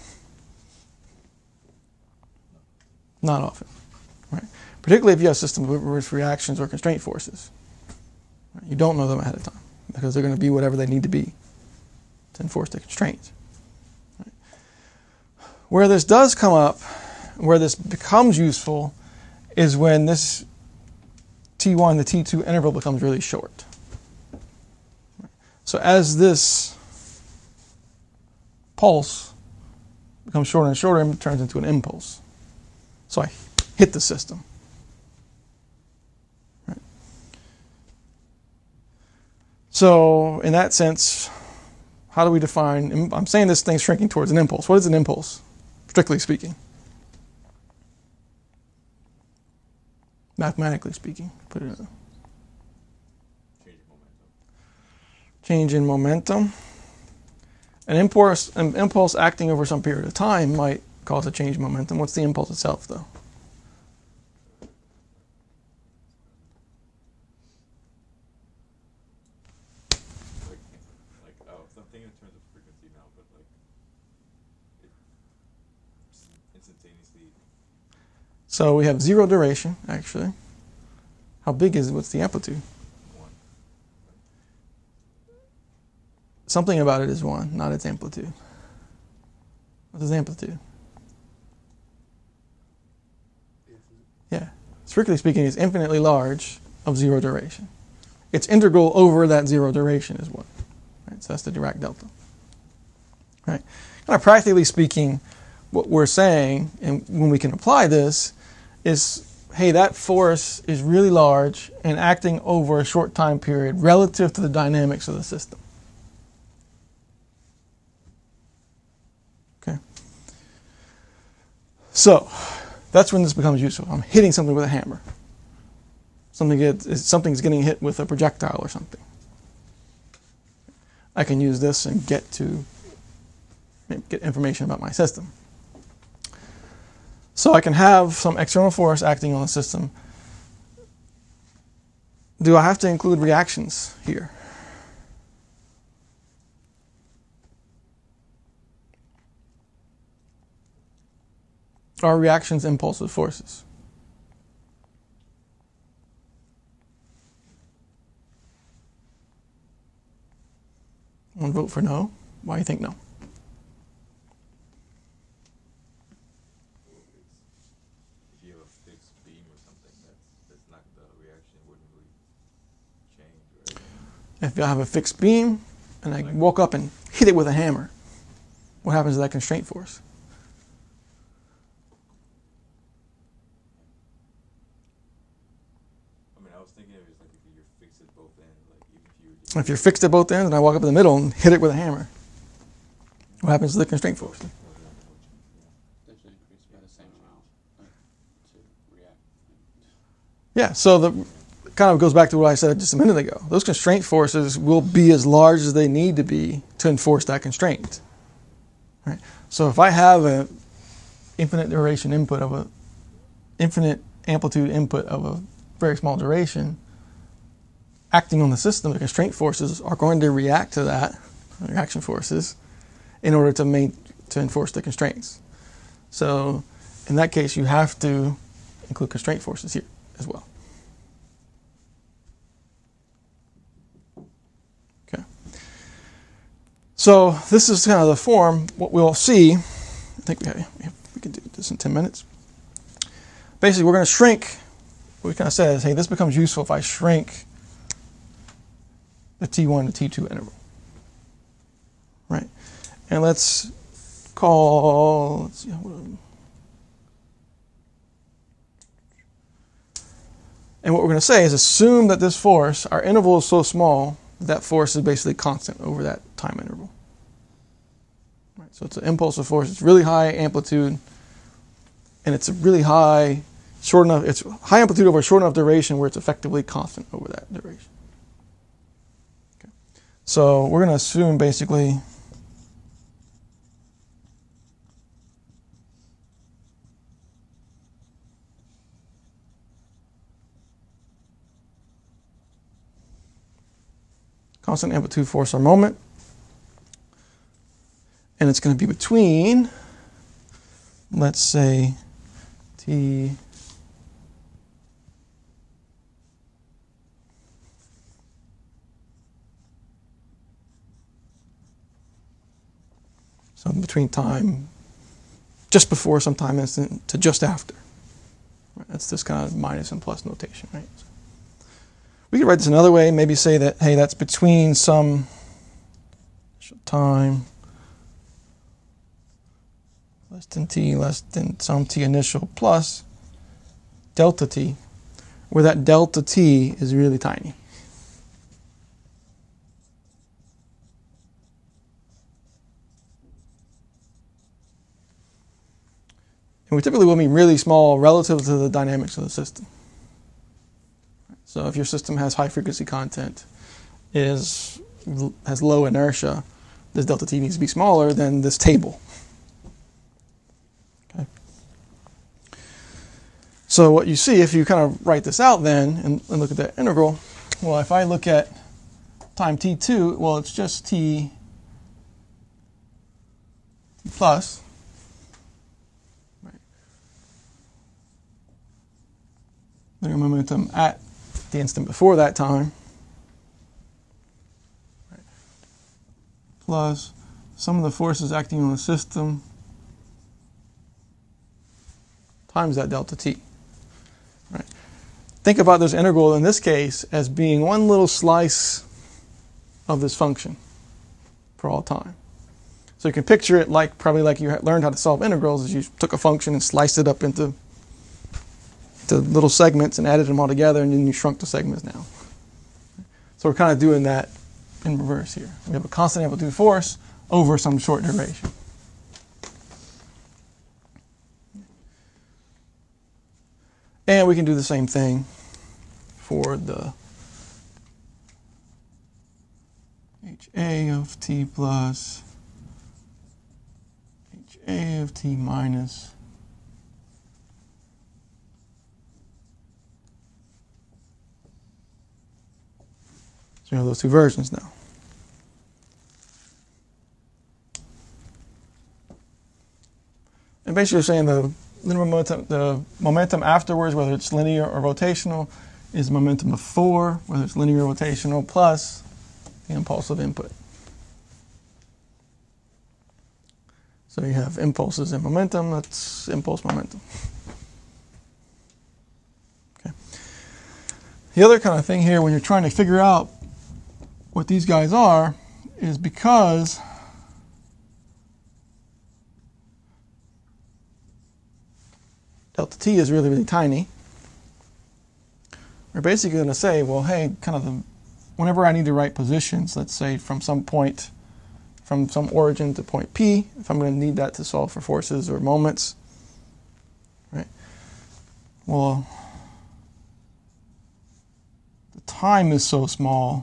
Not often, right? Particularly if you have systems with reactions or constraint forces. You don't know them ahead of time because they're going to be whatever they need to be to enforce the constraints. Right? Where this does come up, where this becomes useful, is when this T1 to T2 interval becomes really short. So as this pulse becomes shorter and shorter, it turns into an impulse. So I hit the system. Right. So in that sense, how do we define, I'm saying this thing's shrinking towards an impulse. What is an impulse, strictly speaking? Mathematically speaking. Put it in. Change in momentum. An impulse acting over some period of time might cause a change in momentum. What's the impulse itself, though? Something in terms of frequency now, but like it instantaneously. So we have zero duration, actually. How big is it? What's the amplitude? 1. Something about it is 1, not its amplitude. What's its amplitude? Yeah. Strictly speaking, it's infinitely large of zero duration. Its integral over that zero duration is 1. Right? So that's the Dirac delta. Right? Kind of practically speaking, what we're saying, and when we can apply this, is, hey, that force is really large and acting over a short time period relative to the dynamics of the system. Okay. So that's when this becomes useful. I'm hitting something with a hammer. Something's getting hit with a projectile or something. I can use this and get information about my system. So I can have some external force acting on the system. Do I have to include reactions here? Are reactions impulsive forces? One vote for no. Why do you think no? If you have a fixed beam or something, that's not the reaction wouldn't really change, right? If I have a fixed beam and I walk up and hit it with a hammer, what happens to that constraint force? I mean, I was thinking of it as like if you're fixed at both ends, like even if you were just If you're fixed at both ends and I walk up in the middle and hit it with a hammer, what happens to the constraint force? They should increase by the same amount to react. Yeah, so the kind of goes back to what I said just a minute ago. Those constraint forces will be as large as they need to be to enforce that constraint. Right? So if I have an infinite duration input of a infinite amplitude input of a very small duration, acting on the system, the constraint forces are going to react to that, reaction forces, in order to enforce the constraints. So in that case, you have to include constraint forces here as well. Okay. So this is kind of the form. What we'll see, I think we can do this in 10 minutes. Basically, we're going to shrink. What we kind of said is, hey, this becomes useful if I shrink the T1 to T2 interval. Right? And let's call, let's see, and what we're going to say is assume that this force, our interval is so small, that force is basically constant over that time interval. Right? So it's an impulsive force. It's really high amplitude, and it's a really high, short enough. It's high amplitude over a short enough duration where it's effectively constant over that duration. Okay. So we're going to assume basically constant amplitude force or moment, and it's going to be between, let's say, T so between time just before some time instant to just after. Right? That's this kind of minus and plus notation, right? So we could write this another way, maybe say that, hey, that's between some time less than t, less than some t initial plus delta t, where that delta t is really tiny. And we typically will mean really small relative to the dynamics of the system. So if your system has high frequency content, has low inertia, this delta t needs to be smaller than this table. Okay. So what you see, if you kind of write this out then and look at that integral, well, if I look at time t2, well, it's just t plus. Right. Linear momentum at the instant before that time, right, plus some of the forces acting on the system times that delta t. Right. Think about this integral in this case as being one little slice of this function for all time. So you can picture it like probably like you learned how to solve integrals, as you took a function and sliced it up into little segments and added them all together, and then you shrunk the segments down. So we're kind of doing that in reverse here. We have a constant amplitude force over some short duration. And we can do the same thing for the HA of t plus HA of t minus so you have those two versions now. And basically you're saying the momentum afterwards, whether it's linear or rotational, is momentum before, whether it's linear or rotational, plus the impulsive input. So you have impulses and momentum, that's impulse momentum. Okay. The other kind of thing here when you're trying to figure out what these guys are is because delta t is really, really tiny, we're basically going to say, well, hey, whenever I need to write positions, let's say from some point, from some origin to point P, if I'm going to need that to solve for forces or moments, right? Well, time is so small,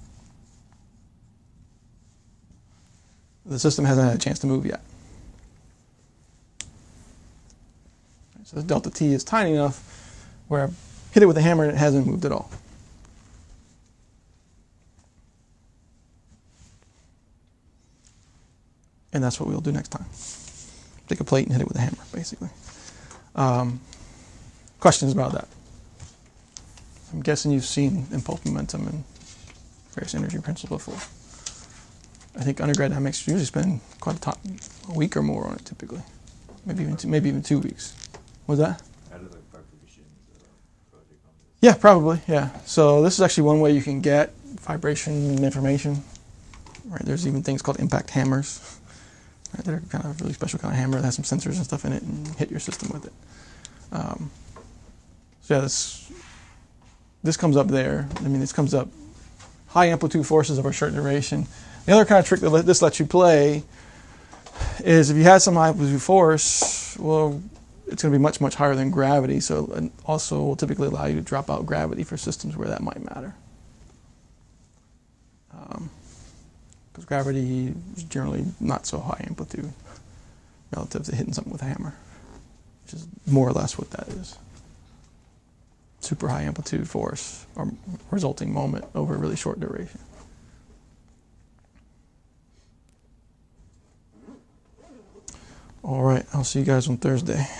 the system hasn't had a chance to move yet. So the delta t is tiny enough where I hit it with a hammer and it hasn't moved at all. And that's what we'll do next time. Take a plate and hit it with a hammer, basically. Questions about that? I'm guessing you've seen impulse momentum and various energy principles before. I think undergrad dynamics usually spend quite a week or more on it typically. Maybe even 2 weeks. What's that? How does like vibration project on this? Yeah, probably, yeah. So this is actually one way you can get vibration information. Right, there's even things called impact hammers. Right, they're kind of a really special kind of hammer that has some sensors and stuff in it and hit your system with it. So yeah, this comes up there. I mean, this comes up high amplitude forces over a short duration. The other kind of trick that this lets you play is if you had some high amplitude force, well, it's going to be much, much higher than gravity. So it also will typically allow you to drop out gravity for systems where that might matter. Because gravity is generally not so high amplitude relative to hitting something with a hammer, which is more or less what that is. Super high amplitude force or resulting moment over a really short duration. All right, I'll see you guys on Thursday.